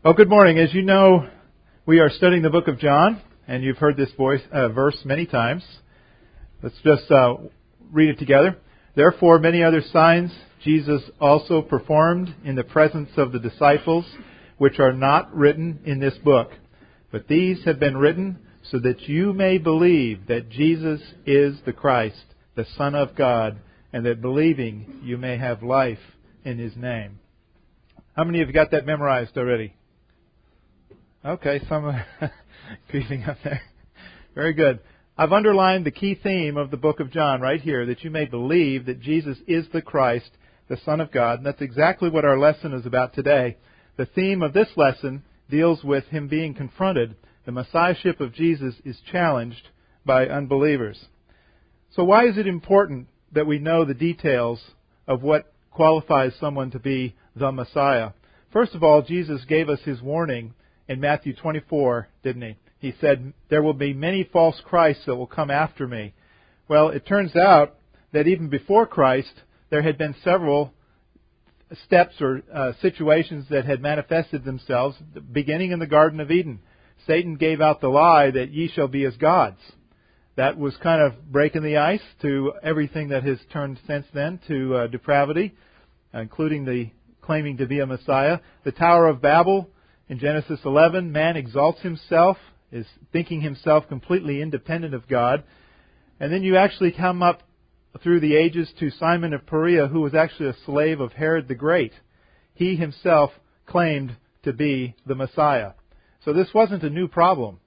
Well, good morning. As you know, we are studying the book of John, and you've heard this verse many times. Let's just read it together. Therefore, many other signs Jesus also performed in the presence of the disciples, which are not written in this book. But these have been written so that you may believe that Jesus is the Christ, the Son of God, and that believing you may have life in His name. How many of you got that memorized already? Okay, some creeping up there. Very good. I've underlined the key theme of the book of John right here, that you may believe that Jesus is the Christ, the Son of God. And that's exactly what our lesson is about today. The theme of this lesson deals with Him being confronted. The Messiahship of Jesus is challenged by unbelievers. So why is it important that we know the details of what qualifies someone to be the Messiah? First of all, Jesus gave us His warning in Matthew 24, didn't He? He said, there will be many false Christs that will come after me. Well, it turns out that even before Christ, there had been several steps or situations that had manifested themselves, beginning in the Garden of Eden. Satan gave out the lie that ye shall be as gods. That was kind of breaking the ice to everything that has turned since then to depravity, including the claiming to be a Messiah. The Tower of Babel, in Genesis 11, man exalts himself, is thinking himself completely independent of God. And then you actually come up through the ages to Simon of Perea, who was actually a slave of Herod the Great. He himself claimed to be the Messiah. So this wasn't a new problem.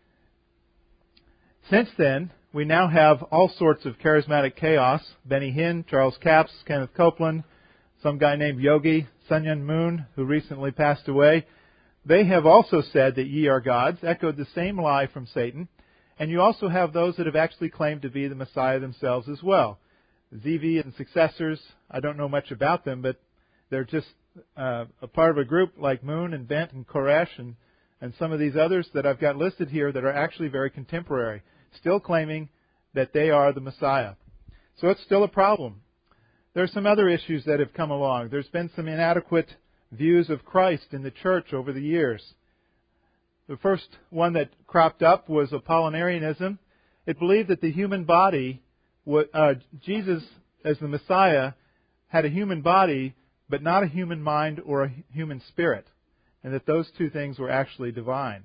Since then, we now have all sorts of charismatic chaos. Benny Hinn, Charles Capps, Kenneth Copeland, some guy named Yogi, Sun Myung Moon, who recently passed away. They have also said that ye are gods, echoed the same lie from Satan. And you also have those that have actually claimed to be the Messiah themselves as well. ZV and successors, I don't know much about them, but they're just a part of a group like Moon and Bent and Koresh and some of these others that I've got listed here that are actually very contemporary, still claiming that they are the Messiah. So it's still a problem. There are some other issues that have come along. There's been some inadequate views of Christ in the church over the years. The first one that cropped up was Apollinarianism. It believed that the human body, Jesus as the Messiah, had a human body, but not a human mind or a human spirit, and that those two things were actually divine.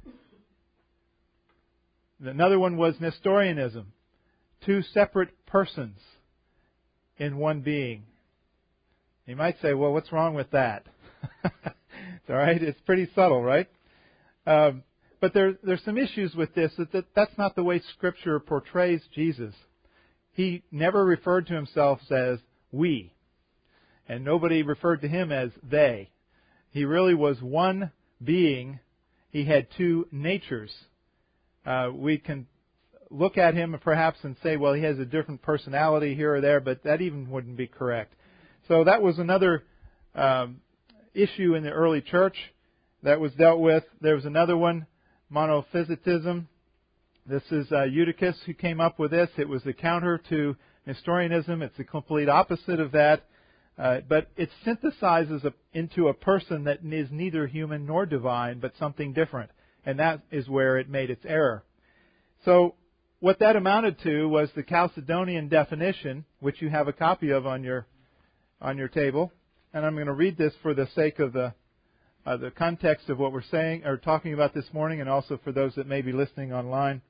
Another one was Nestorianism. Two separate persons in one being. You might say, well, what's wrong with that? It's all right. It's pretty subtle, right? But there's some issues with this. That's not the way Scripture portrays Jesus. He never referred to Himself as we. And nobody referred to Him as they. He really was one being. He had two natures. We can look at Him perhaps and say, well, He has a different personality here or there, but that even wouldn't be correct. So that was another issue in the early church that was dealt with. There was another one, monophysitism. This is Eutychus who came up with this. It was the counter to Nestorianism. It's the complete opposite of that. But it synthesizes into a person that is neither human nor divine, but something different. And that is where it made its error. So what that amounted to was the Chalcedonian definition, which you have a copy of on your table. And I'm going to read this for the sake of the context of what we're saying or talking about this morning, and also for those that may be listening online.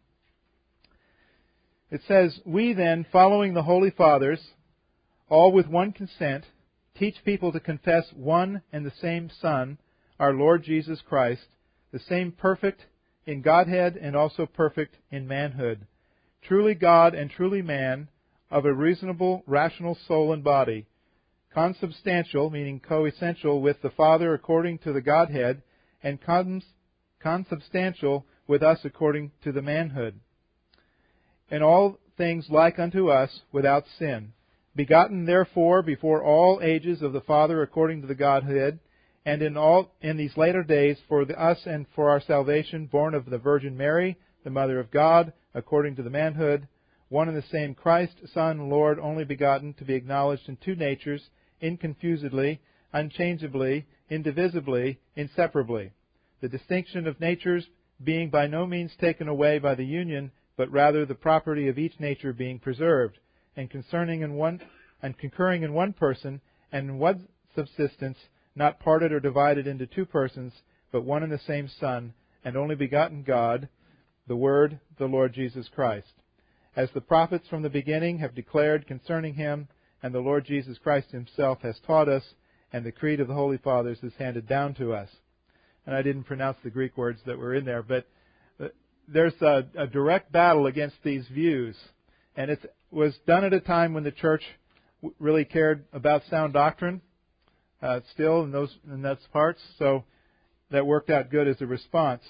It says, we then, following the Holy Fathers, all with one consent, teach people to confess one and the same Son, our Lord Jesus Christ, the same perfect in Godhead and also perfect in manhood, truly God and truly man, of a reasonable, rational soul and body, consubstantial, meaning coessential with the Father according to the Godhead, and consubstantial with us according to the manhood. In all things like unto us, without sin. Begotten therefore before all ages of the Father according to the Godhead, and in these later days for us and for our salvation, born of the Virgin Mary, the Mother of God, according to the manhood, one and the same Christ, Son, Lord, only begotten, to be acknowledged in two natures, inconfusedly, unchangeably, indivisibly, inseparably, the distinction of natures being by no means taken away by the union, but rather the property of each nature being preserved, and concurring in one person, and in one subsistence, not parted or divided into two persons, but one and the same Son, and only begotten God, the Word, the Lord Jesus Christ. As the prophets from the beginning have declared concerning Him, and the Lord Jesus Christ Himself has taught us, and the creed of the Holy Fathers is handed down to us. And I didn't pronounce the Greek words that were in there, but there's a direct battle against these views. And it was done at a time when the church really cared about sound doctrine still in those parts, so that worked out good as a response.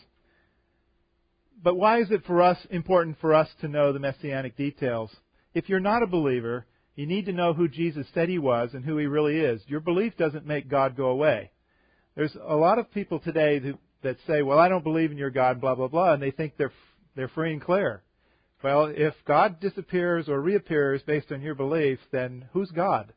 But why is it important for us to know the messianic details? If you're not a believer, you need to know who Jesus said He was and who He really is. Your belief doesn't make God go away. There's a lot of people today that say, well, I don't believe in your God, blah, blah, blah, and they think they're free and clear. Well, if God disappears or reappears based on your belief, then who's God?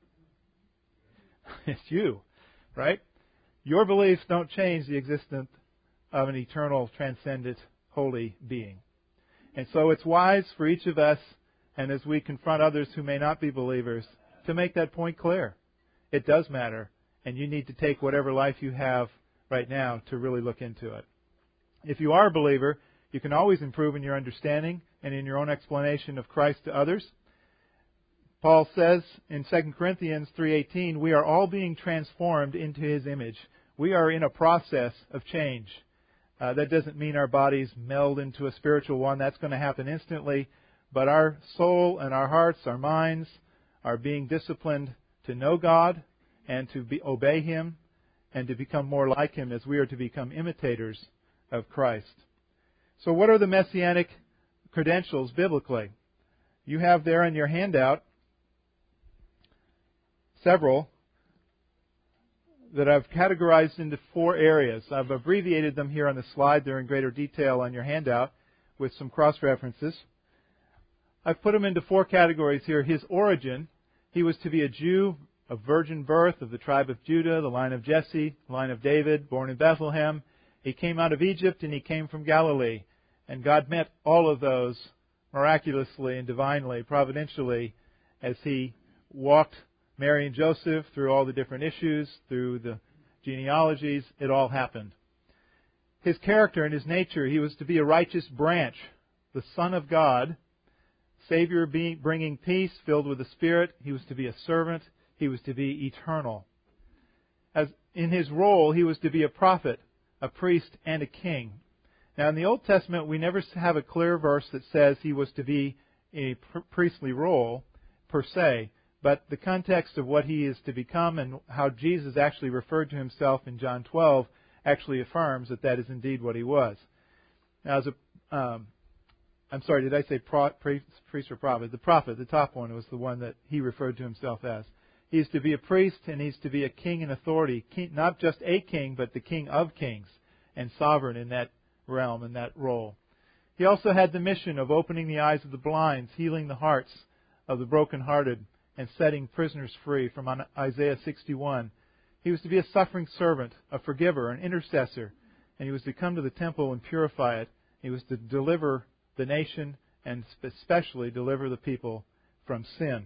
It's you, right? Your beliefs don't change the existence of an eternal, transcendent, holy being. And so it's wise for each of us, and as we confront others who may not be believers, to make that point clear. It does matter, and you need to take whatever life you have right now to really look into it. If you are a believer, you can always improve in your understanding and in your own explanation of Christ to others. Paul says in 2 Corinthians 3:18, we are all being transformed into His image. We are in a process of change. That doesn't mean our bodies meld into a spiritual one. That's going to happen instantly. But our soul and our hearts, our minds, are being disciplined to know God and to obey Him and to become more like Him as we are to become imitators of Christ. So what are the messianic credentials biblically? You have there in your handout several that I've categorized into 4 areas. I've abbreviated them here on the slide. They're in greater detail on your handout with some cross-references. I've put them into 4 categories here. His origin, He was to be a Jew of virgin birth of the tribe of Judah, the line of Jesse, the line of David, born in Bethlehem. He came out of Egypt and He came from Galilee. And God met all of those miraculously and divinely, providentially, as He walked Mary and Joseph through all the different issues, through the genealogies. It all happened. His character and His nature, He was to be a righteous branch, the Son of God, Savior bringing peace, filled with the Spirit. He was to be a servant. He was to be eternal. As in His role, He was to be a prophet, a priest, and a king. Now, in the Old Testament, we never have a clear verse that says He was to be a priestly role, per se. But the context of what He is to become and how Jesus actually referred to Himself in John 12 actually affirms that that is indeed what He was. Now, I'm sorry, did I say priest or prophet? The prophet, the top one, was the one that He referred to Himself as. He is to be a priest and He's to be a king in authority. Not just a king, but the King of kings and sovereign in that realm and that role. He also had the mission of opening the eyes of the blind, healing the hearts of the brokenhearted, and setting prisoners free from Isaiah 61. He was to be a suffering servant, a forgiver, an intercessor, and He was to come to the temple and purify it. He was to deliver the nation and especially deliver the people from sin.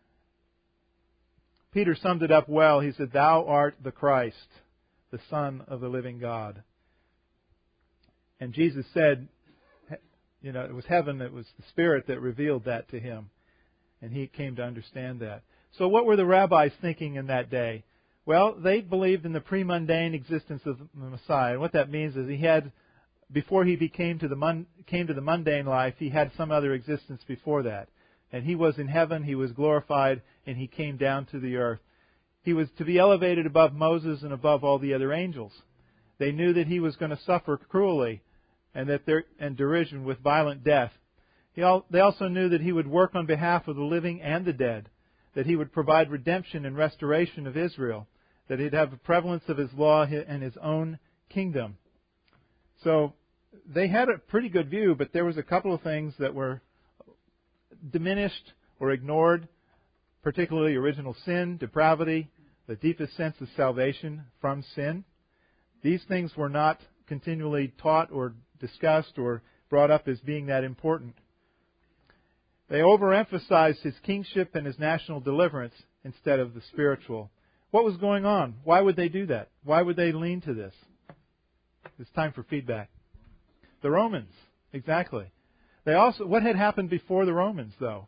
Peter summed it up well. He said, "Thou art the Christ, the Son of the living God." And Jesus said, it was heaven, it was the Spirit that revealed that to Him. And He came to understand that. So what were the rabbis thinking in that day? Well, they believed in the pre-mundane existence of the Messiah. And what that means is before He came to the mundane life, He had some other existence before that. And He was in heaven, He was glorified, and He came down to the earth. He was to be elevated above Moses and above all the other angels. They knew that He was going to suffer cruelly and derision with violent death. They also knew that He would work on behalf of the living and the dead, that He would provide redemption and restoration of Israel, that He'd have the prevalence of His law and His own kingdom. So they had a pretty good view, but there was a couple of things that were diminished or ignored, particularly original sin, depravity, the deepest sense of salvation from sin. These things were not continually taught or discussed or brought up as being that important. They overemphasized his kingship and his national deliverance instead of the spiritual. What was going on? Why would they do that? Why would they lean to this? It's time for feedback. The Romans, exactly. They also, what had happened before the Romans, though?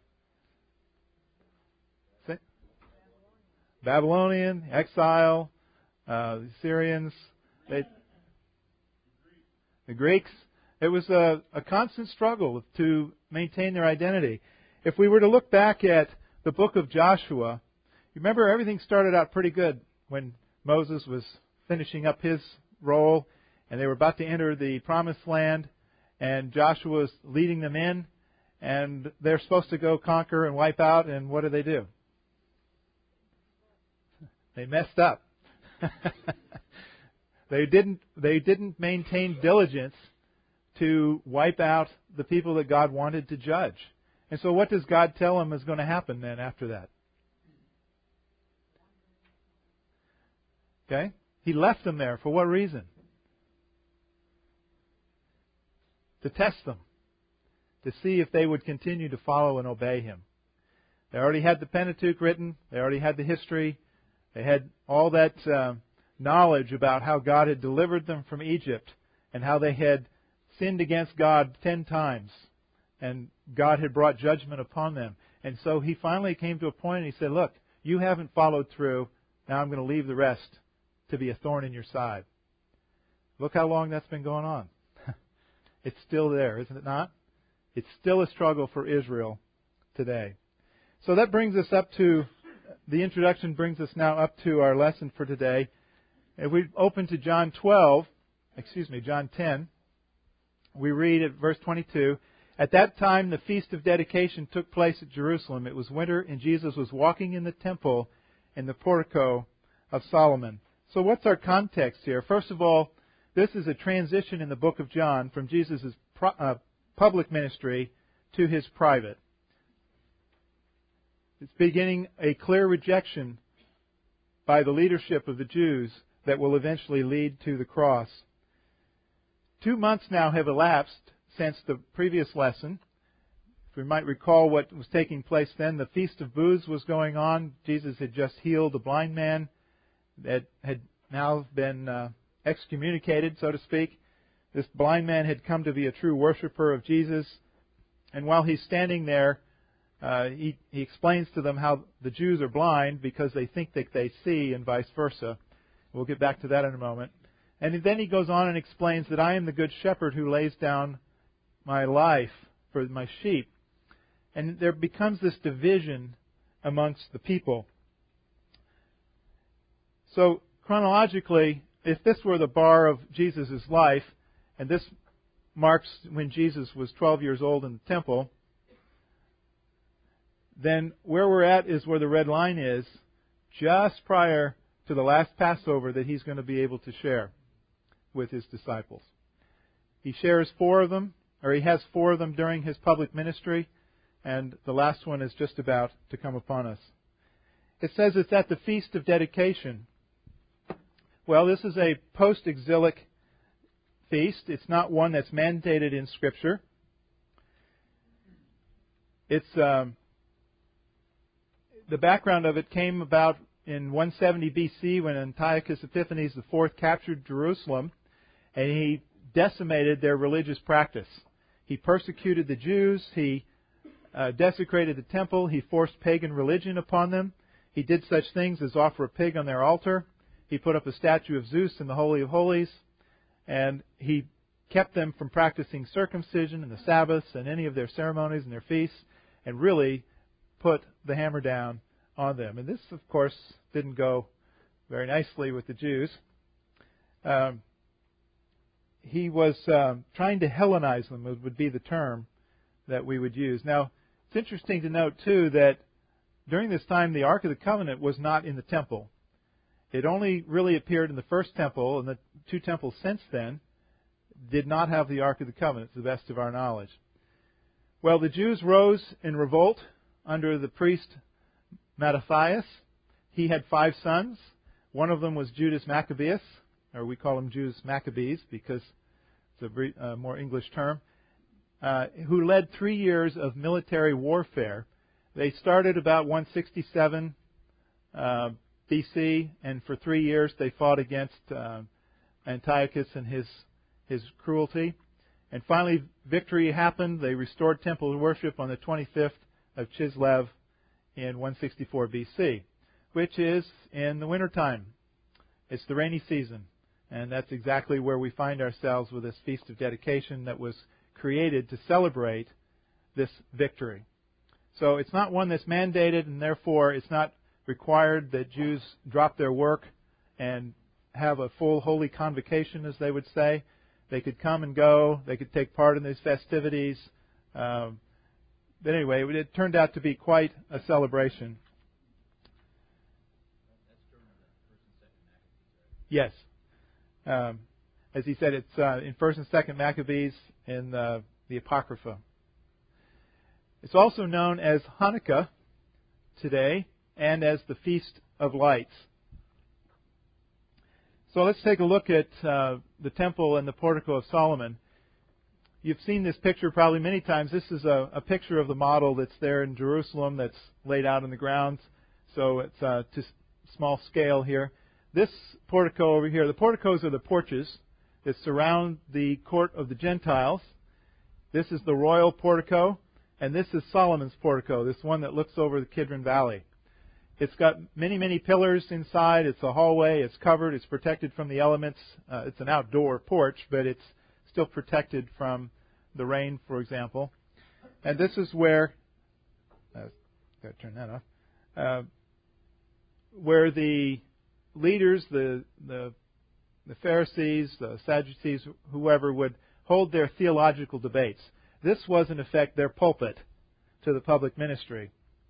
Babylonian, exile, the Syrians, the Greeks. It was a constant struggle to maintain their identity. If we were to look back at the book of Joshua, you remember everything started out pretty good when Moses was finishing up his role and they were about to enter the promised land and Joshua was leading them in and they're supposed to go conquer and wipe out, and what do? They messed up. They didn't maintain diligence to wipe out the people that God wanted to judge. And so what does God tell them is going to happen then after that? Okay? He left them there. For what reason? To test them. To see if they would continue to follow and obey Him. They already had the Pentateuch written. They already had the history. They had all that knowledge about how God had delivered them from Egypt and how they had sinned against God 10 times. And God had brought judgment upon them. And so He finally came to a point and He said, look, you haven't followed through. Now I'm going to leave the rest to be a thorn in your side. Look how long that's been going on. It's still there, isn't it not? It's still a struggle for Israel today. So that brings us up to, the introduction brings us now up to our lesson for today. If we open to John 10, we read at verse 22, at that time the Feast of Dedication took place at Jerusalem. It was winter and Jesus was walking in the temple in the portico of Solomon. So what's our context here? First of all, this is a transition in the book of John from Jesus' public ministry to His private. It's beginning a clear rejection by the leadership of the Jews that will eventually lead to the cross. 2 months now have elapsed since the previous lesson. If we might recall what was taking place then, the Feast of Booths was going on. Jesus had just healed a blind man that had now been excommunicated, so to speak. This blind man had come to be a true worshiper of Jesus. And while he's standing there, he explains to them how the Jews are blind because they think that they see and vice versa. We'll get back to that in a moment. And then he goes on and explains that I am the good shepherd who lays down my life for my sheep. And there becomes this division amongst the people. So chronologically, if this were the bar of Jesus' life, and this marks when Jesus was 12 years old in the temple, then where we're at is where the red line is, just prior to the last Passover that He's going to be able to share with His disciples. He shares 4 of them, or He has 4 of them during His public ministry, and the last one is just about to come upon us. It says it's at the Feast of Dedication. Well, this is a post-exilic feast. It's not one that's mandated in Scripture. It's the background of it came about in 170 BC when Antiochus Epiphanes IV captured Jerusalem, and he decimated their religious practice. He persecuted the Jews. He desecrated the temple. He forced pagan religion upon them. He did such things as offer a pig on their altar. He put up a statue of Zeus in the Holy of Holies. And he kept them from practicing circumcision and the Sabbaths and any of their ceremonies and their feasts, and really put the hammer down on them. And this, of course, didn't go very nicely with the Jews. He was trying to Hellenize them, would be the term that we would use. Now, it's interesting to note, too, that during this time, the Ark of the Covenant was not in the temple. It only really appeared in the first temple, and the 2 temples since then did not have the Ark of the Covenant, to the best of our knowledge. Well, the Jews rose in revolt under the priest Mattathias. He had 5 sons. One of them was Judas Maccabeus, or we call him Judas Maccabees because it's a more English term, who led 3 years of military warfare. They started about 167 BC, and for 3 years they fought against Antiochus and his cruelty. And finally, victory happened. They restored temple worship on the 25th of Chislev in 164 BC, which is in the wintertime. It's the rainy season. And that's exactly where we find ourselves with this Feast of Dedication that was created to celebrate this victory. So it's not one that's mandated, and therefore it's not required that Jews drop their work and have a full holy convocation, as they would say. They could come and go. They could take part in these festivities. But anyway, it turned out to be quite a celebration. Yes. As he said, it's in 1st and 2nd Maccabees in the Apocrypha. It's also known as Hanukkah today and as the Feast of Lights. So let's take a look at the temple and the portico of Solomon. You've seen this picture probably many times. This is a picture of the model that's there in Jerusalem that's laid out on the ground. So it's to small scale here. This portico over here, the porticos are the porches that surround the court of the Gentiles. This is the royal portico, and this is Solomon's portico, this one that looks over the Kidron Valley. It's got many, many pillars inside. It's a hallway. It's covered. It's protected from the elements. It's an outdoor porch, but it's still protected from the rain, for example. And this is where, got to turn that off, where the leaders, the Pharisees, the Sadducees, whoever, would hold their theological debates. This was, in effect, their pulpit to the public ministry.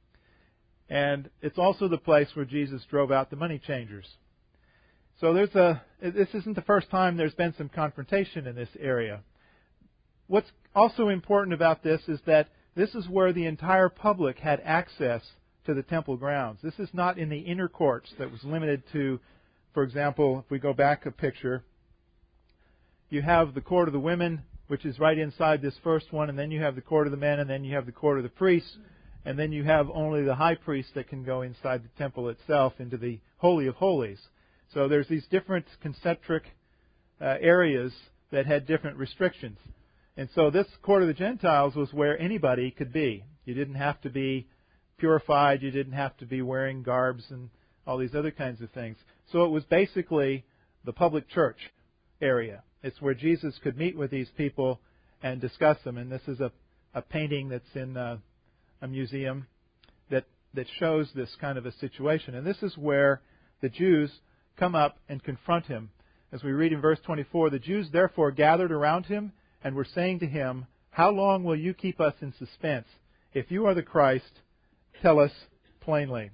And it's also the place where Jesus drove out the money changers. So this isn't the first time there's been some confrontation in this area. What's also important about this is that this is where the entire public had access to the temple grounds. This is not in the inner courts that was limited to, for example, if we go back a picture, you have the court of the women, which is right inside this first one, and then you have the court of the men, and then you have the court of the priests, and then you have only the high priest that can go inside the temple itself into the Holy of Holies. So there's these different concentric areas that had different restrictions. And so this court of the Gentiles was where anybody could be. You didn't have to be purified. You didn't have to be wearing garbs and all these other kinds of things. So it was basically the public church area. It's where Jesus could meet with these people and discuss them. And this is a painting that's in a museum that shows this kind of a situation. And this is where the Jews come up and confront him. As we read in verse 24, the Jews therefore gathered around him and were saying to him, "How long will you keep us in suspense? If you are the Christ, tell us plainly."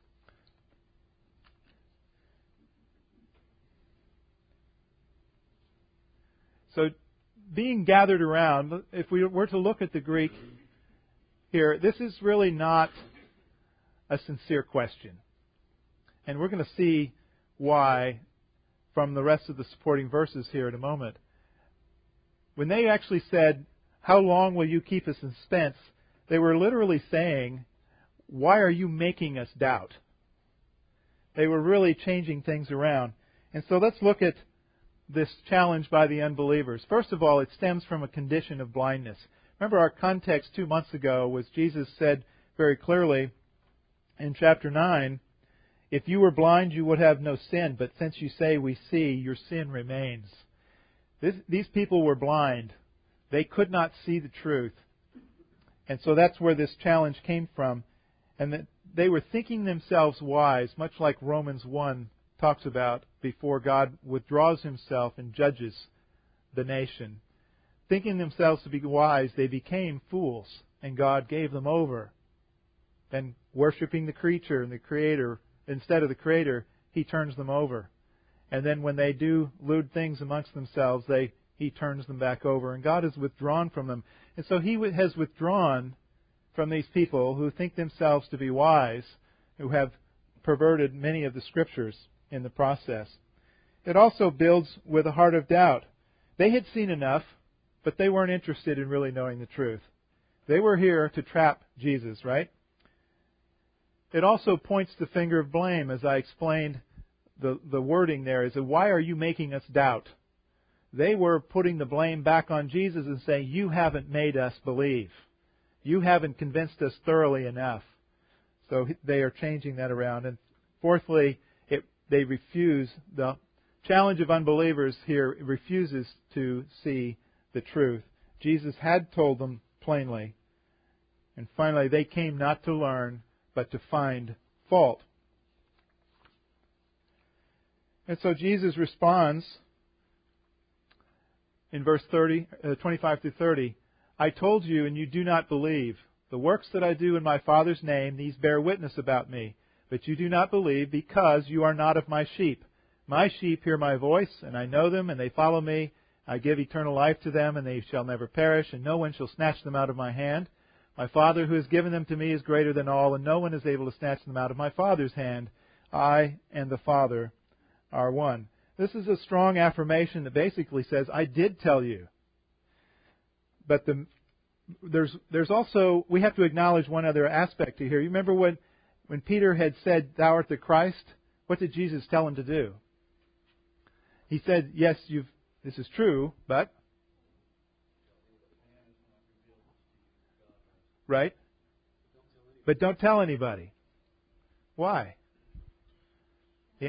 So being gathered around, if we were to look at the Greek here, this is really not a sincere question. And we're going to see why from the rest of the supporting verses here in a moment. When they actually said, "How long will you keep us in suspense?" they were literally saying, "Why are you making us doubt?" They were really changing things around. And so let's look at this challenge by the unbelievers. First of all, it stems from a condition of blindness. Remember, our context 2 months ago was Jesus said very clearly in chapter 9, "If you were blind, you would have no sin, but since you say we see, your sin remains." These people were blind. They could not see the truth. And so that's where this challenge came from. And that they were thinking themselves wise, much like Romans 1 talks about before God withdraws himself and judges the nation. Thinking themselves to be wise, they became fools, and God gave them over. And worshiping the creature and the Creator instead of the Creator, He turns them over. And then when they do lewd things amongst themselves, He turns them back over. And God has withdrawn from them. And so He has withdrawn from these people who think themselves to be wise, who have perverted many of the Scriptures. in the process. It also builds with a heart of doubt. They had seen enough, but they weren't interested in really knowing the truth. They were here to trap Jesus, right? It also points the finger of blame, as I explained. The wording there is, why are you making us doubt? They were putting the blame back on Jesus and saying, you haven't made us believe. You haven't convinced us thoroughly enough. So they are changing that around. And fourthly, they refuse. The challenge of unbelievers here refuses to see the truth. Jesus had told them plainly. And finally, they came not to learn, but to find fault. And so Jesus responds in verse 25 through 30, I told you, and you do not believe. The works that I do in my Father's name, these bear witness about me. But you do not believe because you are not of my sheep. My sheep hear my voice, and I know them, and they follow me. I give eternal life to them, and they shall never perish, and no one shall snatch them out of my hand. My Father who has given them to me is greater than all, and no one is able to snatch them out of my Father's hand. I and the Father are one. This is a strong affirmation that basically says, I did tell you. But there's also, we have to acknowledge one other aspect here. You remember when Peter had said, thou art the Christ, what did Jesus tell him to do? He said, yes, this is true, but... Right? But don't tell anybody. Why? Yeah.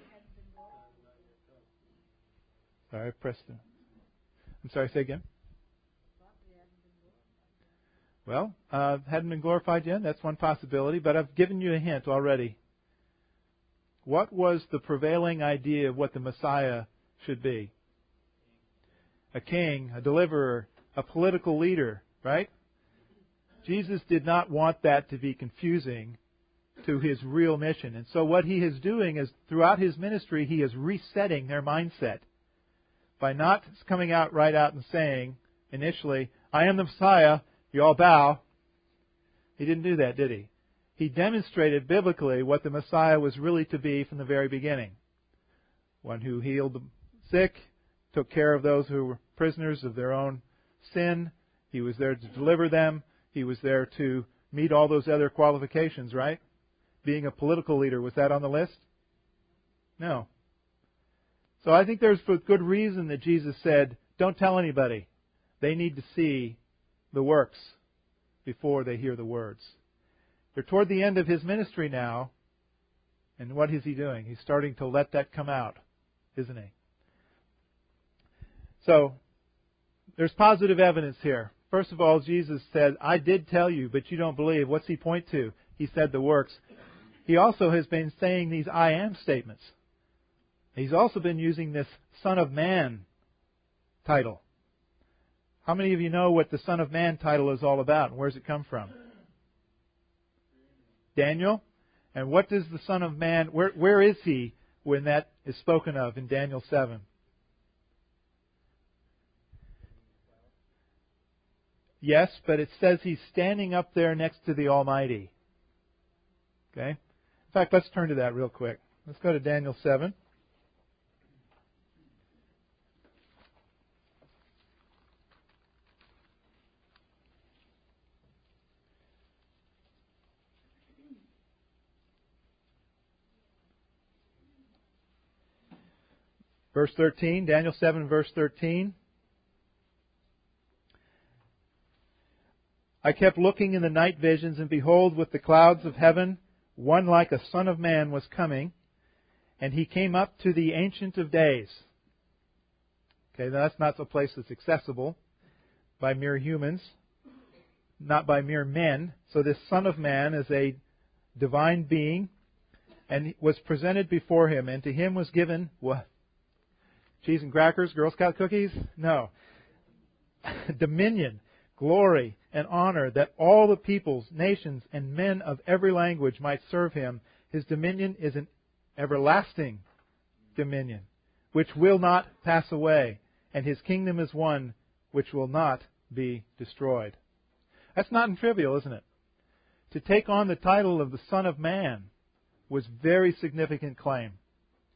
Sorry, I pressed them. I'm sorry, say again. Well, hadn't been glorified yet. That's one possibility, but I've given you a hint already. What was the prevailing idea of what the Messiah should be? A king, a deliverer, a political leader, right? Jesus did not want that to be confusing to his real mission. And so what he is doing is, throughout his ministry, he is resetting their mindset. By not coming out right out and saying, initially, I am the Messiah, you all bow. He didn't do that, did he? He demonstrated biblically what the Messiah was really to be from the very beginning. One who healed the sick, took care of those who were prisoners of their own sin. He was there to deliver them. He was there to meet all those other qualifications, right? Being a political leader, was that on the list? No. So I think there's for good reason that Jesus said, don't tell anybody. They need to see the works before they hear the words. They're toward the end of his ministry now, and what is he doing? He's starting to let that come out, isn't he? So, there's positive evidence here. First of all, Jesus said, I did tell you, but you don't believe. What's he point to? He said the works. He also has been saying these I am statements. He's also been using this Son of Man title. How many of you know what the Son of Man title is all about? And where does it come from? Daniel. And what does the Son of Man, where is he when that is spoken of in Daniel 7? Yes, but it says he's standing up there next to the Almighty. Okay? In fact, let's turn to that real quick. Let's go to Daniel 7. Verse 13, Daniel 7, verse 13. I kept looking in the night visions, and behold, with the clouds of heaven, one like a son of man was coming, and he came up to the Ancient of Days. Okay, now that's not a place that's accessible by mere humans, not by mere men. So this Son of Man is a divine being, and was presented before him, and to him was given what? Cheese and crackers, Girl Scout cookies? No. Dominion, glory, and honor, that all the peoples, nations, and men of every language might serve him. His dominion is an everlasting dominion, which will not pass away, and his kingdom is one which will not be destroyed. That's not trivial, isn't it? To take on the title of the Son of Man was very significant claim.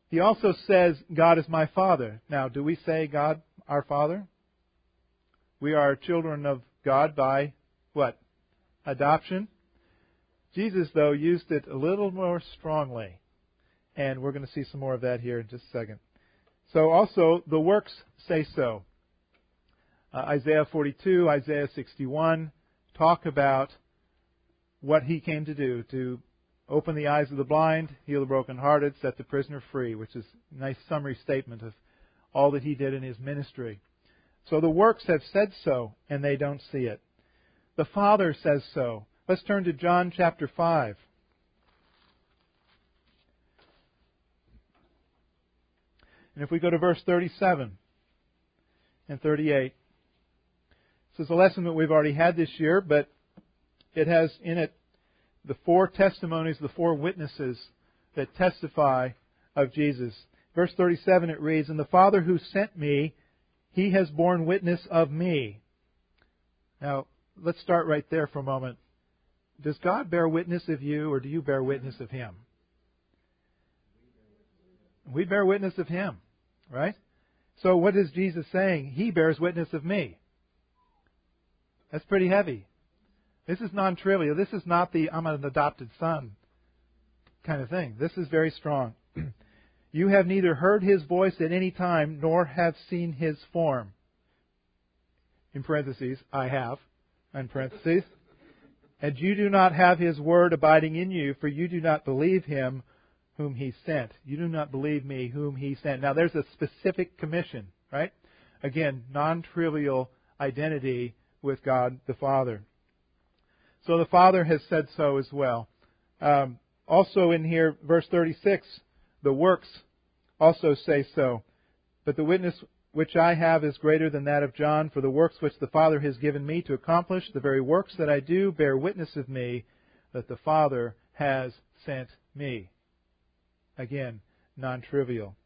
He also says, God is my Father. Now, do we say God our Father? We are children of God by what? Adoption. Jesus, though, used it a little more strongly. And we're going to see some more of that here in just a second. So also, the works say so. Isaiah 42, Isaiah 61 talk about what He came to do, to open the eyes of the blind, heal the brokenhearted, set the prisoner free, which is a nice summary statement of all that He did in His ministry. So the works have said so, and they don't see it. The Father says so. Let's turn to John chapter 5. And if we go to verse 37 and 38, this is a lesson that we've already had this year, but it has in it the four testimonies, the four witnesses that testify of Jesus. Verse 37, it reads, "And the Father who sent me, He has borne witness of me." Now, let's start right there for a moment. Does God bear witness of you, or do you bear witness of Him? We bear witness of Him, right? So what is Jesus saying? He bears witness of me. That's pretty heavy. This is non-trivial. This is not the I'm an adopted son kind of thing. This is very strong. "You have neither heard His voice at any time, nor have seen His form." In parentheses, I have. In parentheses. "And you do not have His word abiding in you, for you do not believe Him whom He sent." You do not believe me whom He sent. Now there's a specific commission, right? Again, non-trivial identity with God the Father. So the Father has said so as well. Also in here, verse 36, the works also say so. "But the witness which I have is greater than that of John, for the works which the Father has given me to accomplish, the very works that I do, bear witness of me, that the Father has sent me." Again, non-trivial.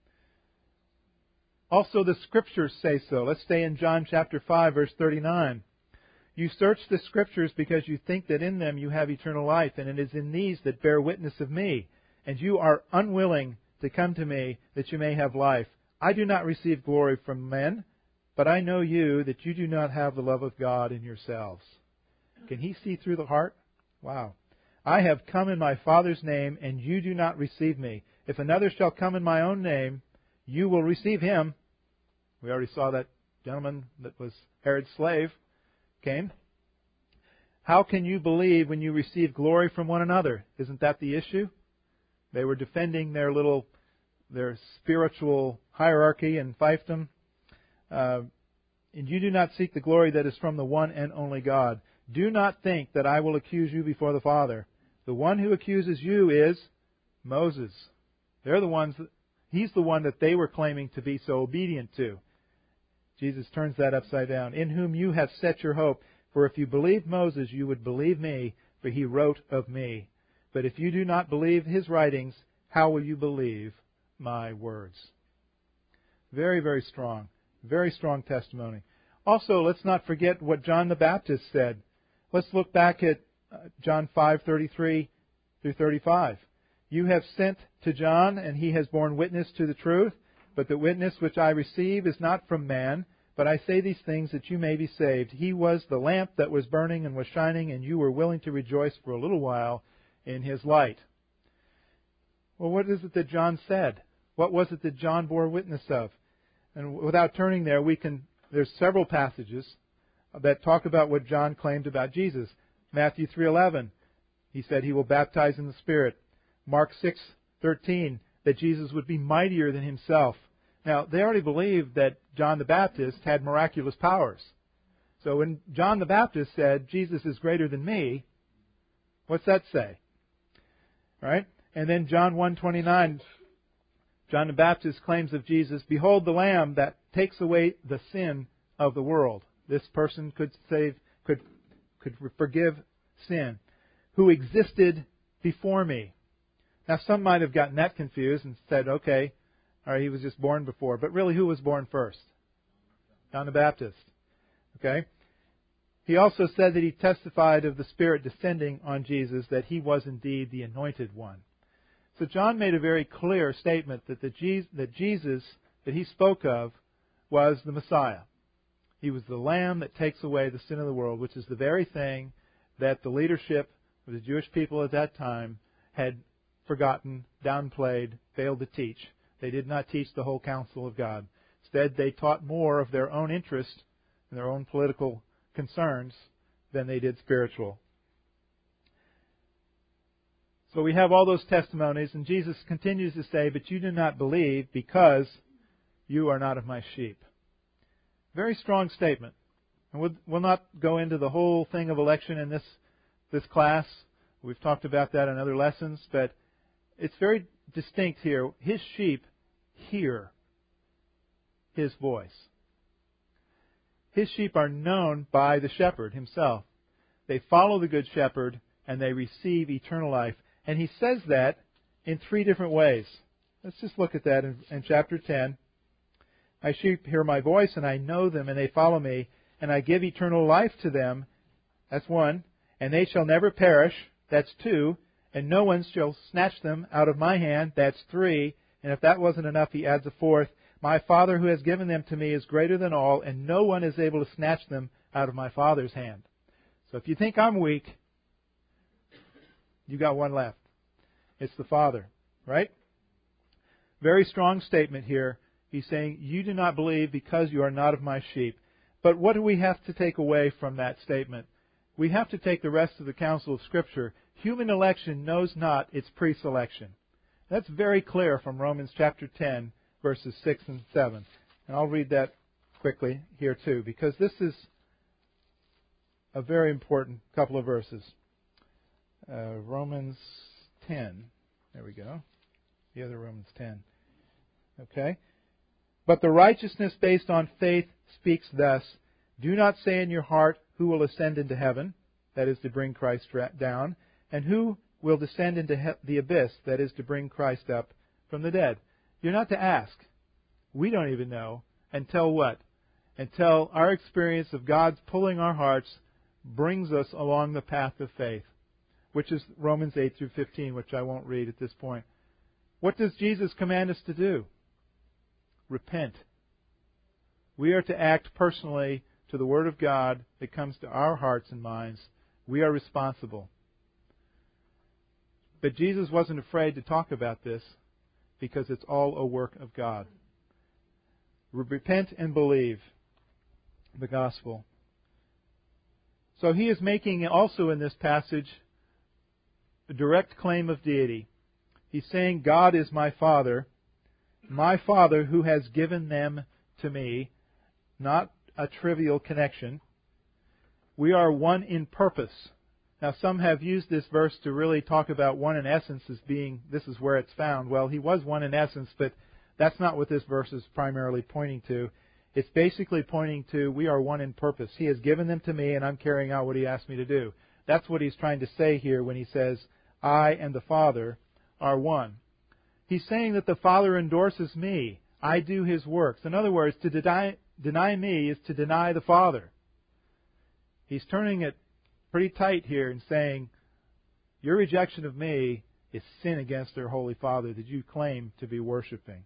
Also the Scriptures say so. Let's stay in John chapter 5, verse 39. "You search the Scriptures because you think that in them you have eternal life, and it is in these that bear witness of me. And you are unwilling to come to me that you may have life. I do not receive glory from men, but I know you, that you do not have the love of God in yourselves." Can He see through the heart? Wow. "I have come in my Father's name, and you do not receive me. If another shall come in my own name, you will receive him." We already saw that gentleman that was Herod's slave came. "How can you believe when you receive glory from one another?" Isn't that the issue? They were defending their spiritual hierarchy and fiefdom. "And you do not seek the glory that is from the one and only God. Do not think that I will accuse you before the Father. The one who accuses you is Moses." They're the ones. He's the one that they were claiming to be so obedient to. Jesus turns that upside down. "In whom you have set your hope. For if you believed Moses, you would believe me, for he wrote of me. But if you do not believe his writings, how will you believe my words?" Very, very strong. Very strong testimony. Also, let's not forget what John the Baptist said. Let's look back at John 5:33 through 35. "You have sent to John, and he has borne witness to the truth. But the witness which I receive is not from man. But I say these things that you may be saved. He was the lamp that was burning and was shining, and you were willing to rejoice for a little while in his light." Well, what is it that John said? What was it that John bore witness of? And without turning there, there's several passages that talk about what John claimed about Jesus. Matthew 3:11, he said he will baptize in the Spirit. Mark 6:13, that Jesus would be mightier than himself. Now, they already believed that John the Baptist had miraculous powers. So when John the Baptist said, "Jesus is greater than me," what's that say? Right? And then John 1:29, John the Baptist claims of Jesus, "Behold the Lamb that takes away the sin of the world." This person could forgive sin. "Who existed before me." Now, some might have gotten that confused and said, okay, all right, he was just born before. But really, who was born first? John the Baptist. Okay? He also said that he testified of the Spirit descending on Jesus, that he was indeed the anointed one. So John made a very clear statement that Jesus that he spoke of was the Messiah. He was the Lamb that takes away the sin of the world, which is the very thing that the leadership of the Jewish people at that time had forgotten, downplayed, failed to teach. They did not teach the whole counsel of God. Instead, they taught more of their own interest and their own political concerns than they did spiritual. So we have all those testimonies, and Jesus continues to say, "But you do not believe because you are not of my sheep." Very strong statement. And we'll not go into the whole thing of election in this class. We've talked about that in other lessons, but it's very distinct here. His sheep hear His voice. His sheep are known by the shepherd himself. They follow the good shepherd, and they receive eternal life. And he says that in 3 different ways. Let's just look at that in chapter 10. "My sheep hear my voice, and I know them, and they follow me, and I give eternal life to them." That's 1. "And they shall never perish." That's 2. "And no one shall snatch them out of my hand." That's 3. And if that wasn't enough, he adds a 4th. "My Father who has given them to me is greater than all, and no one is able to snatch them out of my Father's hand." So if you think I'm weak, you got one left. It's the Father, right? Very strong statement here. He's saying, you do not believe because you are not of my sheep. But what do we have to take away from that statement? We have to take the rest of the counsel of Scripture. Human election knows not its pre-selection. That's very clear from Romans chapter 10, verses 6 and 7. And I'll read that quickly here too, because this is a very important couple of verses. Romans 10. There we go. The other Romans 10. Okay. "But the righteousness based on faith speaks thus, do not say in your heart, who will ascend into heaven?" That is to bring Christ down. "And who will descend into the abyss?" That is to bring Christ up from the dead. You're not to ask. We don't even know until what? Until our experience of God's pulling our hearts brings us along the path of faith, which is Romans 8 through 15, which I won't read at this point. What does Jesus command us to do? Repent. We are to act personally to the Word of God that comes to our hearts and minds. We are responsible. But Jesus wasn't afraid to talk about this because it's all a work of God. Repent and believe the gospel. So he is making also in this passage a direct claim of deity. He's saying, God is my Father who has given them to me, not a trivial connection. We are one in purpose. Now, some have used this verse to really talk about one in essence as being, this is where it's found. Well, he was one in essence, but that's not what this verse is primarily pointing to. It's basically pointing to, we are one in purpose. He has given them to me, and I'm carrying out what He asked me to do. That's what he's trying to say here when he says, I and the Father are one. He's saying that the Father endorses me. I do His works. In other words, to deny me is to deny the Father. He's turning it pretty tight here and saying, your rejection of me is sin against their Holy Father that you claim to be worshiping.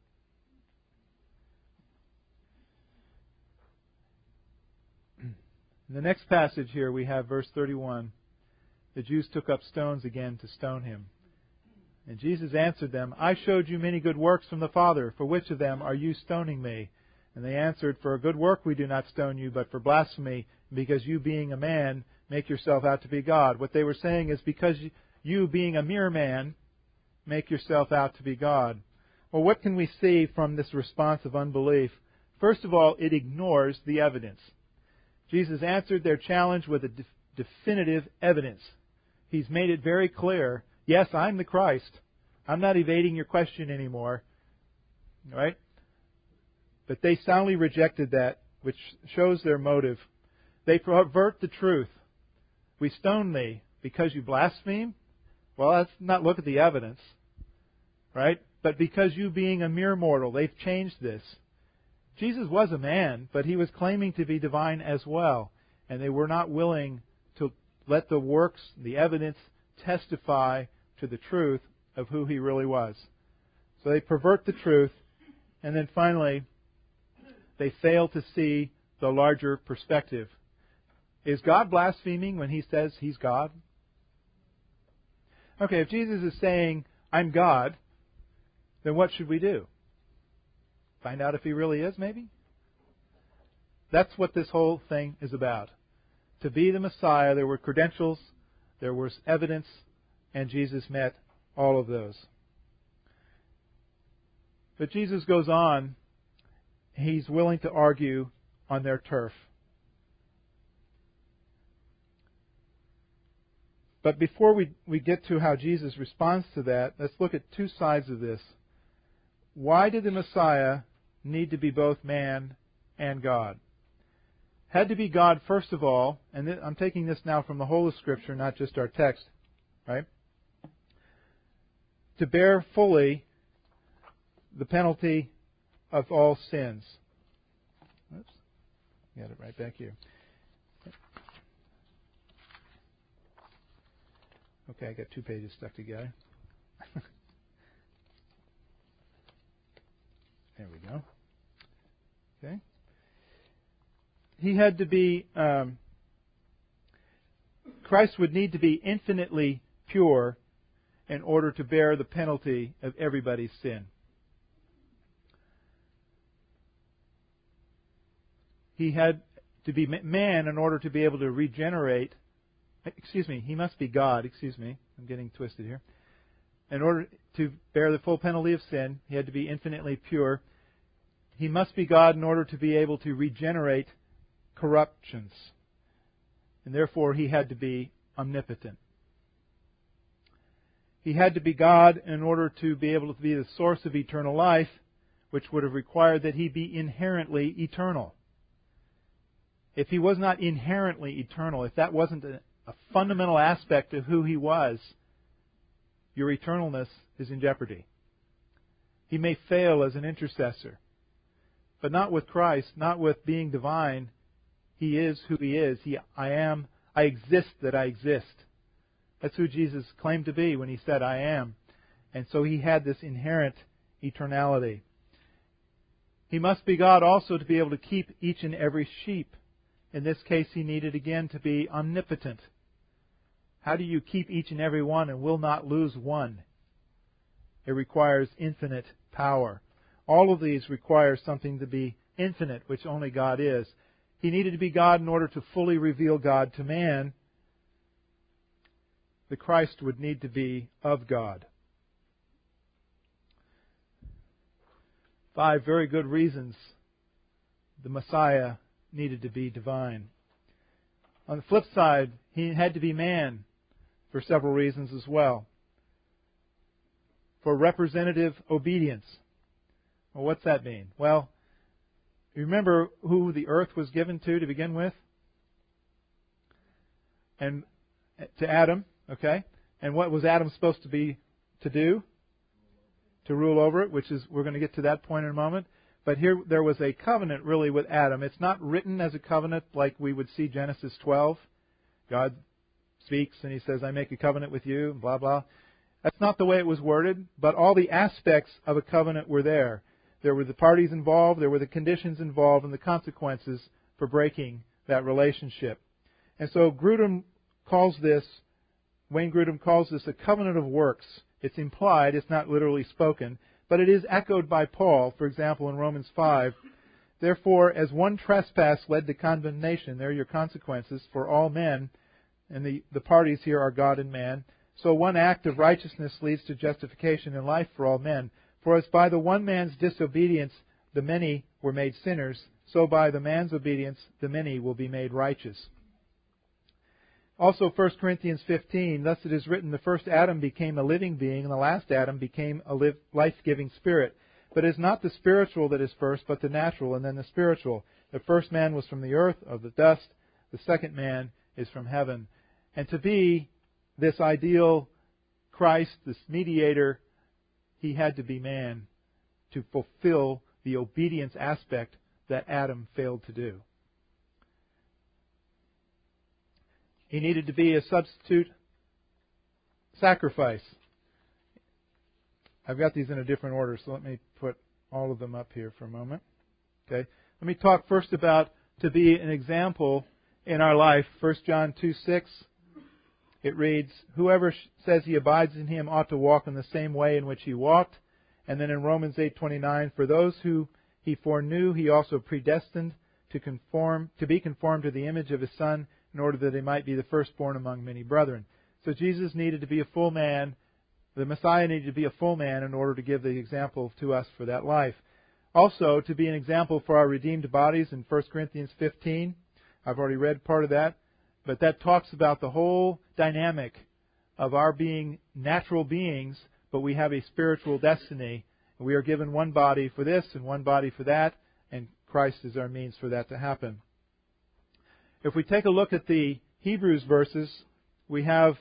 In the next passage here we have verse 31. The Jews took up stones again to stone Him. And Jesus answered them, I showed you many good works from the Father. For which of them are you stoning me? And they answered, For a good work we do not stone you, but for blasphemy, because you being a man make yourself out to be God. What they were saying is because you being a mere man make yourself out to be God. Well, what can we see from this response of unbelief? First of all, it ignores the evidence. Jesus answered their challenge with a definitive evidence. He's made it very clear. Yes, I'm the Christ. I'm not evading your question anymore. Right? But they soundly rejected that, which shows their motive. They pervert the truth. We stone thee because you blaspheme? Well, let's not look at the evidence. Right? But because you being a mere mortal, they've changed this. Jesus was a man, but He was claiming to be divine as well. And they were not willing to let the works, the evidence, testify to the truth of who He really was. So they pervert the truth, and then finally, they fail to see the larger perspective. Is God blaspheming when He says He's God? Okay, if Jesus is saying, I'm God, then what should we do? Find out if He really is, maybe? That's what this whole thing is about. To be the Messiah, there were credentials, there was evidence, and Jesus met all of those. But Jesus goes on. He's willing to argue on their turf. But before we get to how Jesus responds to that, let's look at two sides of this. Why did the Messiah need to be both man and God? Had to be God first of all, and I'm taking this now from the whole of Scripture, not just our text, right? To bear fully the penalty of all sins. Oops. Got it right back here. Okay, I got 2 pages stuck together. There we go. Okay. He had to be, Christ would need to be infinitely pure in order to bear the penalty of everybody's sin. He had to be man in order to be able to regenerate. He must be God. I'm getting twisted here. In order to bear the full penalty of sin, He had to be infinitely pure. He must be God in order to be able to regenerate corruptions. And therefore, He had to be omnipotent. He had to be God in order to be able to be the source of eternal life, which would have required that He be inherently eternal. If He was not inherently eternal, if that wasn't a fundamental aspect of who He was, your eternalness is in jeopardy. He may fail as an intercessor, but not with Christ, not with being divine. He is who He is. I exist that I exist. That's who Jesus claimed to be when He said, I am. And so He had this inherent eternality. He must be God also to be able to keep each and every sheep. In this case, He needed again to be omnipotent. How do you keep each and every one and will not lose one? It requires infinite power. All of these require something to be infinite, which only God is. He needed to be God in order to fully reveal God to man. The Christ would need to be of God. 5 very good reasons the Messiah needed to be divine. On the flip side, He had to be man for several reasons as well. For representative obedience. Well, what's that mean? Well, you remember who the earth was given to begin with? And to Adam, okay? And what was Adam supposed to do? To rule over it, which is, we're going to get to that point in a moment. But here there was a covenant really with Adam. It's not written as a covenant like we would see Genesis 12. God speaks and He says, I make a covenant with you, and blah, blah. That's not the way it was worded, but all the aspects of a covenant were there. There were the parties involved, there were the conditions involved, and the consequences for breaking that relationship. And so Wayne Grudem calls this a covenant of works. It's implied, it's not literally spoken, but it is echoed by Paul, for example, in Romans 5. Therefore, as one trespass led to condemnation, there are your consequences for all men, and the parties here are God and man. So one act of righteousness leads to justification and life for all men. For as by the one man's disobedience the many were made sinners, so by the man's obedience the many will be made righteous. Also 1 Corinthians 15, thus it is written, the first Adam became a living being, and the last Adam became a life-giving spirit. But it is not the spiritual that is first, but the natural, and then the spiritual. The first man was from the earth, of the dust. The second man is from heaven. And to be this ideal Christ, this mediator, He had to be man to fulfill the obedience aspect that Adam failed to do. He needed to be a substitute sacrifice. I've got these in a different order, so let me put all of them up here for a moment. Okay. Let me talk first about to be an example in our life. 1 John 2:6. It reads, "Whoever says he abides in him ought to walk in the same way in which he walked." And then in Romans 8:29, "For those who he foreknew, he also predestined to be conformed to the image of his Son, in order that he might be the firstborn among many brethren." So Jesus needed to be a full man. The Messiah needed to be a full man in order to give the example to us for that life. Also, to be an example for our redeemed bodies in 1 Corinthians 15. I've already read part of that. But that talks about the whole dynamic of our being natural beings, but we have a spiritual destiny. We are given one body for this and one body for that, and Christ is our means for that to happen. If we take a look at the Hebrews verses, we have,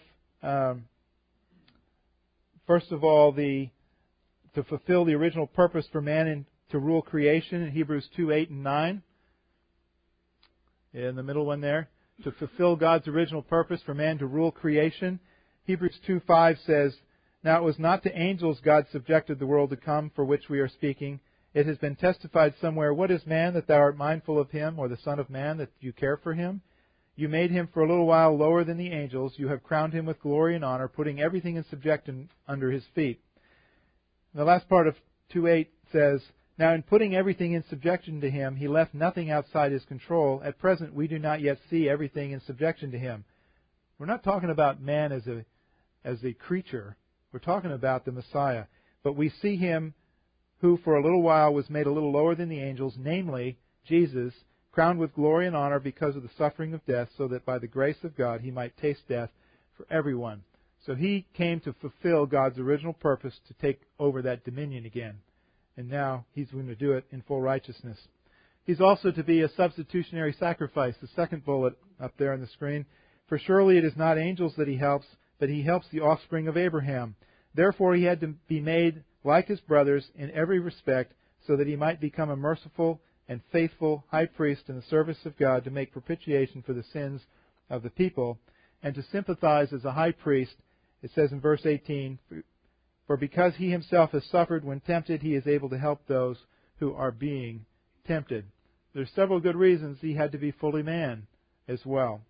first of all, to fulfill the original purpose for man and to rule creation in Hebrews 2:8 and 9. In the middle one there. To fulfill God's original purpose for man to rule creation. Hebrews 2:5 says, "Now it was not to angels God subjected the world to come, for which we are speaking. It has been testified somewhere, 'What is man that thou art mindful of him, or the son of man that you care for him? You made him for a little while lower than the angels. You have crowned him with glory and honor, putting everything in subjection under his feet.'" And the last part of 2:8 says, "Now in putting everything in subjection to him, he left nothing outside his control. At present we do not yet see everything in subjection to him." We're not talking about man as a creature. We're talking about the Messiah. But we see him who for a little while was made a little lower than the angels, namely Jesus, crowned with glory and honor because of the suffering of death, so that by the grace of God he might taste death for everyone. So he came to fulfill God's original purpose to take over that dominion again. And now he's going to do it in full righteousness. He's also to be a substitutionary sacrifice, the second bullet up there on the screen. "For surely it is not angels that he helps, but he helps the offspring of Abraham. Therefore he had to be made like his brothers in every respect, so that he might become a merciful and faithful high priest in the service of God to make propitiation for the sins of the people, and to sympathize as a high priest," it says in verse 18, "For because he himself has suffered when tempted, he is able to help those who are being tempted." There's several good reasons he had to be fully man as well.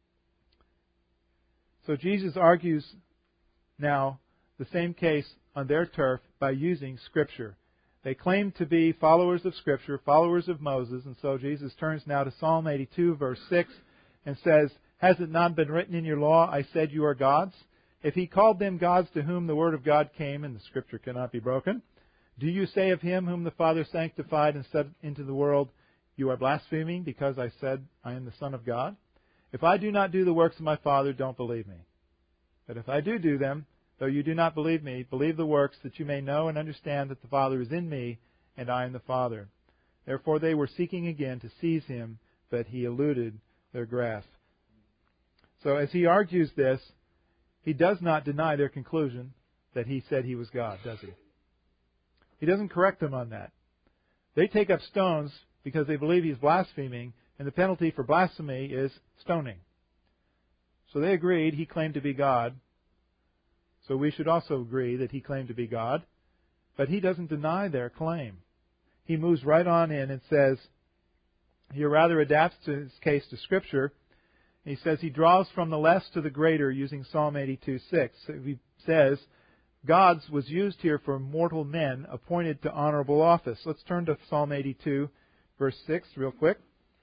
So Jesus argues now the same case on their turf by using Scripture. They claim to be followers of Scripture, followers of Moses, and so Jesus turns now to Psalm 82, verse 6, and says, "Has it not been written in your law, I said you are gods? If he called them gods to whom the word of God came, and the Scripture cannot be broken, do you say of him whom the Father sanctified and set into the world, you are blaspheming because I said I am the Son of God? If I do not do the works of my Father, don't believe me. But if I do them, though you do not believe me, believe the works, that you may know and understand that the Father is in me, and I in the Father." Therefore they were seeking again to seize him, but he eluded their grasp. So as he argues this, he does not deny their conclusion that he said he was God, does he? He doesn't correct them on that. They take up stones because they believe he's blaspheming, and the penalty for blasphemy is stoning. So they agreed he claimed to be God. So we should also agree that he claimed to be God. But he doesn't deny their claim. He moves right on in and says, he rather adapts to his case to Scripture. He says he draws from the less to the greater using Psalm 82:6. He says, God's was used here for mortal men appointed to honorable office. Let's turn to Psalm 82, verse 6, real quick.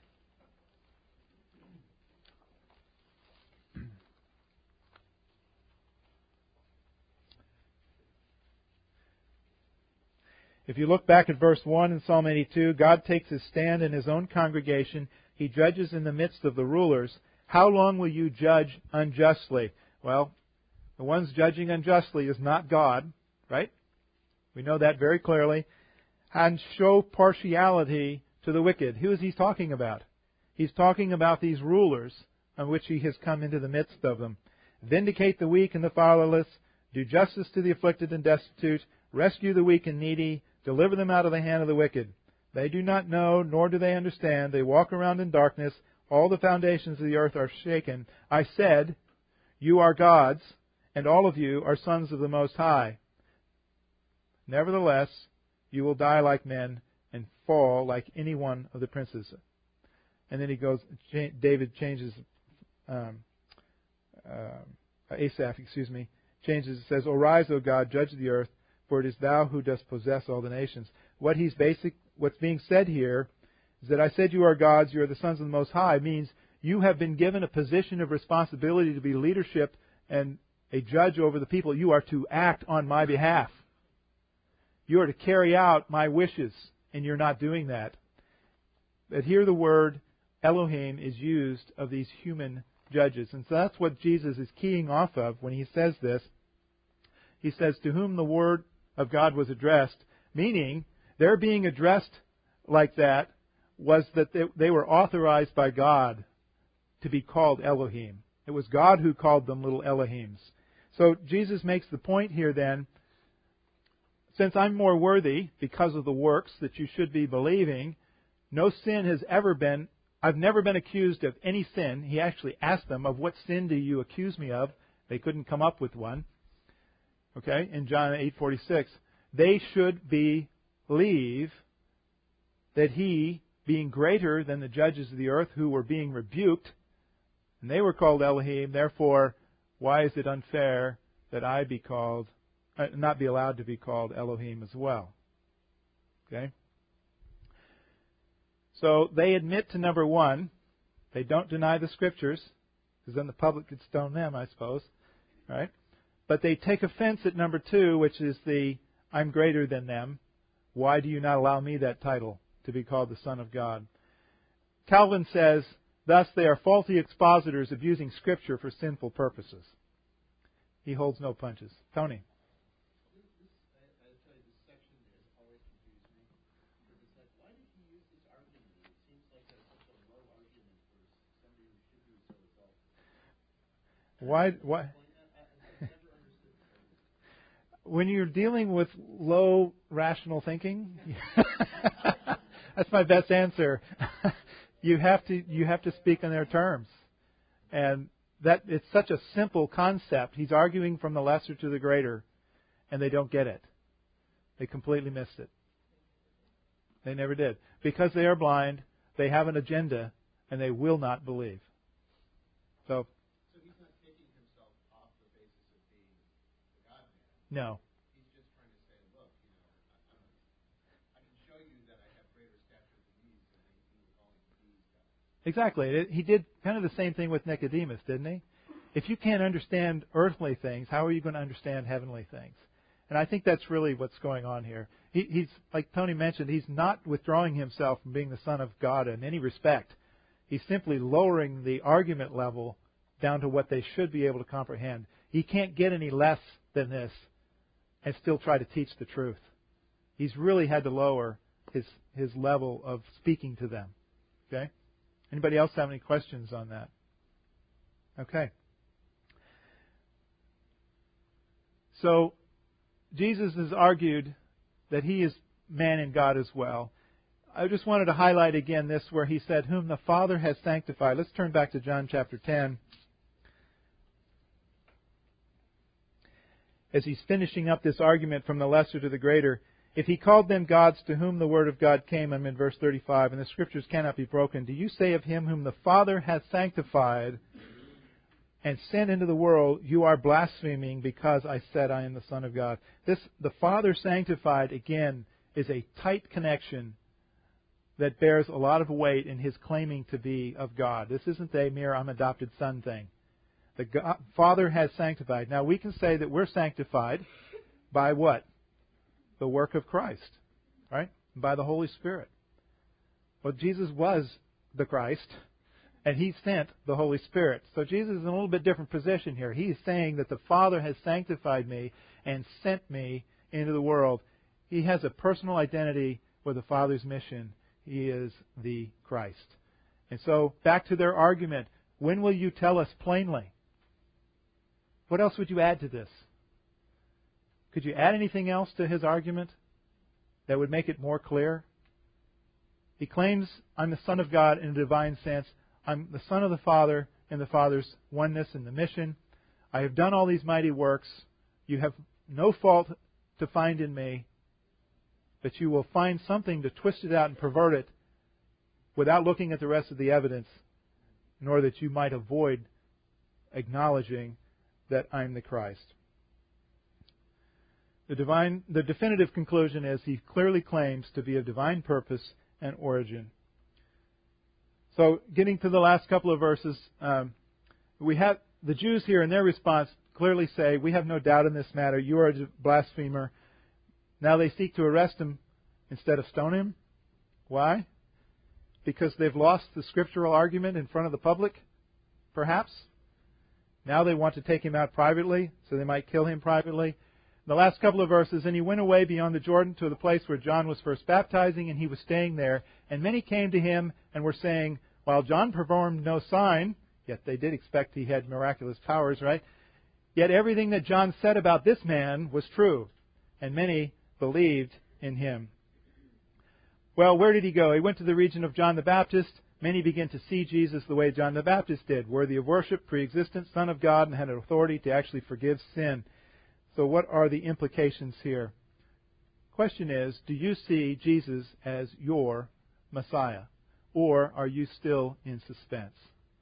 If you look back at verse 1 in Psalm 82, God takes his stand in his own congregation. He judges in the midst of the rulers. How long will you judge unjustly? Well, the ones judging unjustly is not God, right? We know that very clearly. And show partiality to the wicked. Who is he talking about? He's talking about these rulers on which he has come into the midst of them. Vindicate the weak and the fatherless. Do justice to the afflicted and destitute. Rescue the weak and needy. Deliver them out of the hand of the wicked. They do not know, nor do they understand. They walk around in darkness. All the foundations of the earth are shaken. I said, you are gods, and all of you are sons of the Most High. Nevertheless, you will die like men and fall like any one of the princes. And then he goes, David changes, Asaph, changes, it says, Arise, O God, judge the earth, for it is thou who dost possess all the nations. What's being said here is that I said you are gods, you are the sons of the Most High, means you have been given a position of responsibility to be leadership and a judge over the people. You are to act on my behalf. You are to carry out my wishes, and you're not doing that. But here the word Elohim is used of these human judges. And so that's what Jesus is keying off of when he says this. He says, to whom the word of God was addressed, meaning their being addressed like that was that they were authorized by God to be called Elohim. It was God who called them little Elohims. So Jesus makes the point here then, since I'm more worthy because of the works that you should be believing, no sin has ever been, I've never been accused of any sin. He actually asked them, of what sin do you accuse me of? They couldn't come up with one. Okay, in John 8:46, they should believe that he, being greater than the judges of the earth who were being rebuked, and they were called Elohim, therefore, why is it unfair that I be called, not be allowed to be called Elohim as well? Okay? So they admit to number one, they don't deny the Scriptures, because then the public could stone them, I suppose. Right? But they take offense at number two, which is the, I'm greater than them. Why do you not allow me that title to be called the Son of God? Calvin says, thus they are faulty expositors abusing Scripture for sinful purposes. He holds no punches. Tony. Why? When you're dealing with low rational thinking, that's my best answer. You have to speak in their terms, and that it's such a simple concept. He's arguing from the lesser to the greater, and they don't get it. They completely missed it. They never did, because they are blind. They have an agenda, and they will not believe. So he's not taking himself off the basis of being the God-man. No. He's just trying to say, look, I can show you that I have greater stature than these, and he was calling these guys. Exactly. He did kind of the same thing with Nicodemus, didn't he? If you can't understand earthly things, how are you going to understand heavenly things? And I think that's really what's going on here. He's, like Tony mentioned, he's not withdrawing himself from being the Son of God in any respect. He's simply lowering the argument level down to what they should be able to comprehend. He can't get any less than this and still try to teach the truth. He's really had to lower his level of speaking to them. Okay? Anybody else have any questions on that? Okay. So, Jesus has argued that he is man and God as well. I just wanted to highlight again this where he said, whom the Father has sanctified. Let's turn back to John chapter 10. As he's finishing up this argument from the lesser to the greater, if he called them gods to whom the word of God came, I'm in verse 35, and the Scriptures cannot be broken, do you say of him whom the Father has sanctified and sent into the world, you are blaspheming because I said I am the Son of God? The Father sanctified, again, is a tight connection that bears a lot of weight in his claiming to be of God. This isn't a mere I'm adopted son thing. The Father has sanctified. Now we can say that we're sanctified by what? The work of Christ, right? By the Holy Spirit. Well, Jesus was the Christ, and he sent the Holy Spirit. So Jesus is in a little bit different position here. He's saying that the Father has sanctified me and sent me into the world. He has a personal identity with the Father's mission. He is the Christ. And so, back to their argument, when will you tell us plainly? What else would you add to this? Could you add anything else to his argument that would make it more clear? He claims, I'm the Son of God in a divine sense. I'm the Son of the Father in the Father's oneness in the mission. I have done all these mighty works. You have no fault to find in me. that you will find something to twist it out and pervert it without looking at the rest of the evidence, nor that you might avoid acknowledging that I'm the Christ. The definitive conclusion is he clearly claims to be of divine purpose and origin. So, getting to the last couple of verses, we have the Jews here in their response clearly say, "We have no doubt in this matter. You are a blasphemer." Now they seek to arrest him instead of stone him. Why? Because they've lost the scriptural argument in front of the public, perhaps. Now they want to take him out privately, so they might kill him privately. The last couple of verses, "And he went away beyond the Jordan to the place where John was first baptizing, and he was staying there. And many came to him and were saying, while John performed no sign," yet they did expect he had miraculous powers, right? "Yet everything that John said about this man was true, and many believed in him." Well, where did he go? He went to the region of John the Baptist. Many began to see Jesus the way John the Baptist did, worthy of worship, pre-existent, Son of God, and had authority to actually forgive sin. So what are the implications here? Question is, do you see Jesus as your Messiah? Or are you still in suspense?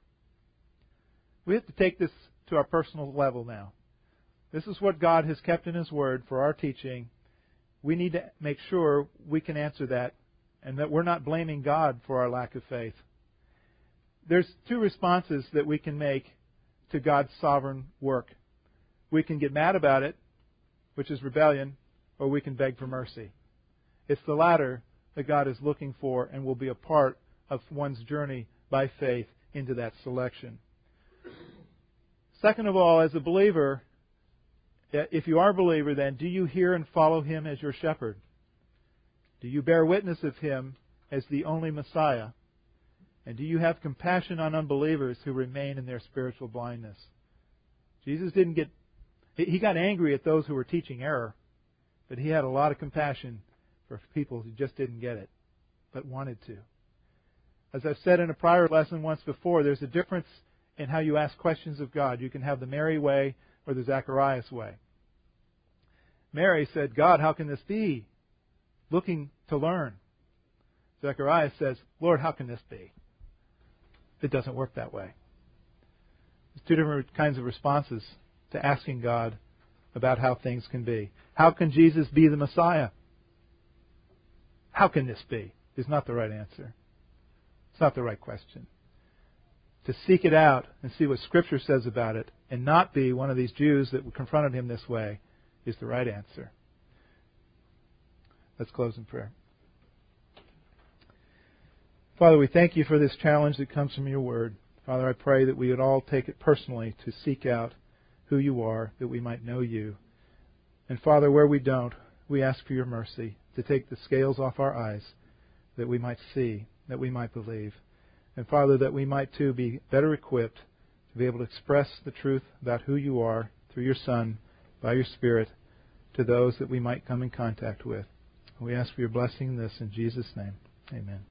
We have to take this to our personal level now. This is what God has kept in His Word for our teaching. We need to make sure we can answer that and that we're not blaming God for our lack of faith. There's two responses that we can make to God's sovereign work. We can get mad about it, which is rebellion, or we can beg for mercy. It's the latter that God is looking for and will be a part of one's journey by faith into that selection. Second of all, as a believer, if you are a believer, then do you hear and follow Him as your shepherd? Do you bear witness of Him as the only Messiah? And do you have compassion on unbelievers who remain in their spiritual blindness? Jesus He got angry at those who were teaching error, but He had a lot of compassion for people who just didn't get it, but wanted to. As I've said in a prior lesson once before, there's a difference in how you ask questions of God. You can have the Mary way or the Zacharias way. Mary said, "God, how can this be?" Looking to learn. Zacharias says, "Lord, how can this be?" It doesn't work that way. There's two different kinds of responses to asking God about how things can be. How can Jesus be the Messiah? How can this be? Is not the right answer. It's not the right question. To seek it out and see what Scripture says about it and not be one of these Jews that confronted him this way is the right answer. Let's close in prayer. Father, we thank You for this challenge that comes from Your Word. Father, I pray that we would all take it personally to seek out who You are, that we might know You. And Father, where we don't, we ask for Your mercy to take the scales off our eyes, that we might see, that we might believe. And Father, that we might too be better equipped to be able to express the truth about who You are through Your Son, by Your Spirit, to those that we might come in contact with. We ask for Your blessing in this in Jesus' name. Amen.